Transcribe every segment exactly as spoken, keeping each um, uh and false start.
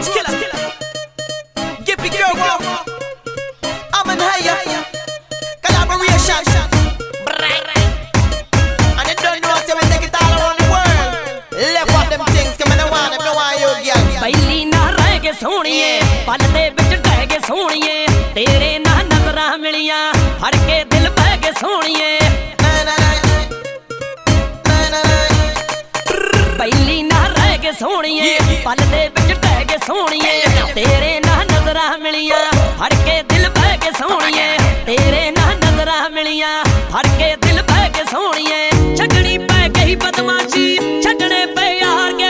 Roots killer. Gippy girl, girl. I'm in higher. Collaboration. And you don't know so we take it all around the world. Left up them things, come in the one, if no one you girl. ਪਹਿਲੀ ਨਾ ਰਹਿ ਕੇ ਸੋਹਣੀਏ ਪਲ ਦੇ ਵਿੱਚ ਟਹਿ ਕੇ ਸੋਹਣੀਏ ਤੇਰੇ ਨਾਲ ਨਜ਼ਰਾਂ ਮਿਲੀਆਂ ਫੜ ਕੇ ਦਿਲ ਬਹਿ ਕੇ ਸੋਹਣੀਏ ਪਹਿਲੀ ਨਾ ਰਹਿ ਕੇ ਸੋਹਣੀਏ ਪਲ ਦੇ ਵਿੱਚ ਟਹਿ ਕੇ ਸੋਹਣੀਏ ਤੇਰੇ ਨਾਲ ਨਜ਼ਰਾਂ ਮਿਲੀਆਂ ਫੜ ਕੇ ਦਿਲ ਬਹਿ ਕੇ ਸੋਹਣੀਏ ਤੇਰੇ ਨਾਲ ਨਜ਼ਰਾਂ ਮਿਲੀਆਂ ਫੜ ਕੇ ਦਿਲ ਬਹਿ ਕੇ ਸੋਹਣੀਏ ਛੱਡਣੀ ਪੈ ਗਈ ਬਦਮਾਸ਼ੀ ਛੱਡਣੇ ਪਏ ਯਾਰ ਕੇ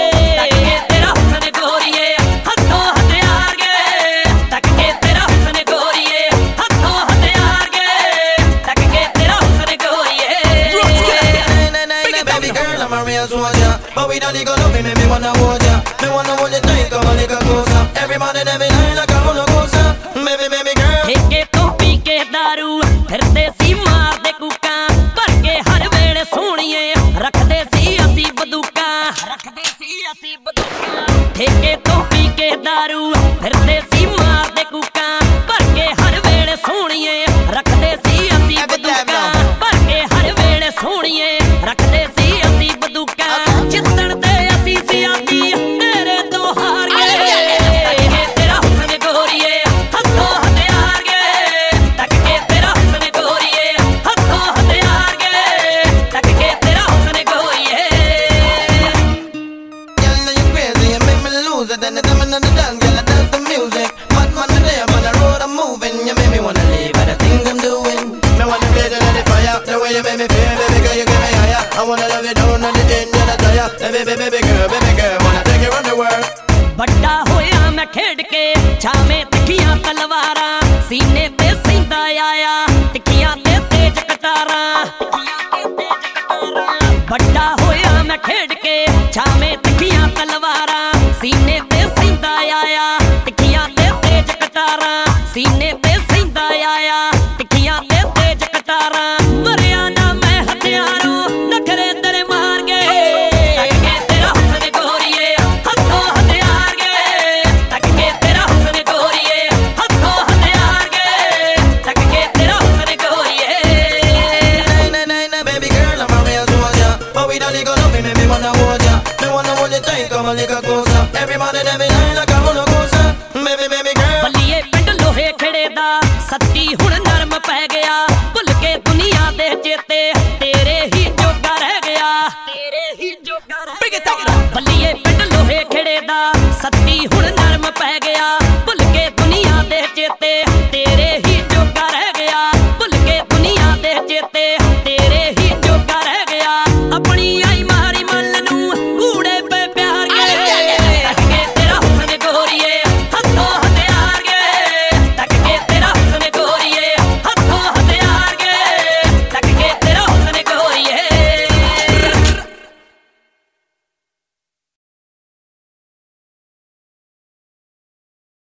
But we don't need to love me, me, me wanna hold ya. Me wanna hold you tight, come a little closer. Every morning, every night, like a roller coaster. Baby, baby girl. ਠੇਕੇ ਤੋਂ ਪੀ ਕੇ ਦਾਰੂ ਫਿਰਦੇ ਸੀ ਮਾਰਦੇ ਕੂਕਾਂ ਭਰ ਕੇ ਹਰ ਵੇਲੇ ਸੋਹਣੀਏ ਰੱਖਦੇ ਸੀ ਅਸੀਂ ਬੰਦੂਕਾਂ ਰੱਖਦੇ ਸੀ ਅਸੀਂ ਬੰਦੂਕਾਂ ਠੇਕੇ ਤੋਂ ਪੀ ਕੇ ਦਾਰੂ ਫਿਰਦੇ ਸੀ ਮਾਰਦੇ ਕੂਕਾਂ ਭਰ ਕੇ ਹਰ ਵੇਲੇ ਸੋਹਣੀਏ ਰੱਖਦੇ ਸੀ ਅਸੀਂ ਬੰਦੂਕਾਂ ਭਰ ਕੇ ਹਰ ਵੇਲੇ ਸੋਹਣੀਏ ਰੱਖਦੇ ਸੀ ਅਸੀਂ ਬੰਦੂਕਾਂ ਜਿੱਤਣ ਤੇ ਅਸੀਂ ਸੀ ਆਦੀ ਤੇਰੇ ਤੋਂ ਹਾਰ ਗਏ ਤੇਰਾ ਹੁਸਨ ਗੋਰੀਏ ਹੱਥੋਂ ਹਥਿਆਰ ਗਏ ਤੱਕ ਕੇ ਤੇਰਾ ਹੁਸਨ ਗੋਰੀਏ ਹੱਥੋਂ ਹਥਿਆਰ ਗਏ ਤੱਕ ਕੇ ਤੇਰਾ ਹੁਸਨ ਗੋਰੀਏ Girl, now you crazy, you make me lose it. And the time in the dance, girl, I dance the music. But man, the day I'm on the road, I'm moving. You make me wanna leave all the things I'm doing. Me wanna blaze it at the fire. The way you make me feel, baby girl, you get me higher. I wanna love you down on the end of the tire. Baby, baby, baby girl, baby girl, wanna take you around the world. ਵੱਡਾ ਹੋਇਆ ਮੈਂ ਖੇਡ ਕੇ ਛਾਵੇਂ ਤਿੱਖੀਆਂ ਤਲਵਾਰਾਂ ਸੀਨੇ ਤੇ ਸੈਂਦਾ ਆਇਆ ਤਿੱਖੀਆਂ ਤੇ ਤੇਜ ਕਟਾਰਾਂ ਵੱਡਾ ਹੋਇਆ ਮੈਂ ਖੇਡ ਕੇ ਛਾਵੇਂ ਤਿੱਖੀਆਂ ਤਲਵਾਰਾਂ ਸੀਨੇ ਤੇ ਸੈਂਦਾ ਆਇਆ ਤਿੱਖੀਆਂ ਤੇ ਤੇਜ ਕਟਾਰਾਂ ਸੀਨੇ ਤੇ ਸੈਂਦਾ ਆਇਆ ਤਿੱਖੀਆਂ ਤੇ ਤੇਜ ਕਟਾਰਾਂ ਮਰਿਆ ਨਾ ਮੈਂ ਹਥਿਆਰੋਂ ਨਖਰੇ ਤੇਰੇ ਮਾਰ ਗਏ Come a little closer. Every morning, every night, like a roller coaster. Baby, baby girl. ਬੱਲੀਏ ਪਿੰਡ ਲੋਹੇ ਖੜੇ ਦਾ ਸੱਤੀ ਹੁਣ ਨਰਮ ਪੈ ਗਿਆ ਭੁੱਲ ਕੇ ਦੁਨੀਆ ਦੇ ਚੇਤੇ ਤੇਰੇ ਹੀ ਜੋਗਾ ਰਹਿ ਗਿਆ ਤੇਰੇ ਹੀ ਜੋਗਾ ਰਹਿ ਗਿਆ ਬੱਲੀਏ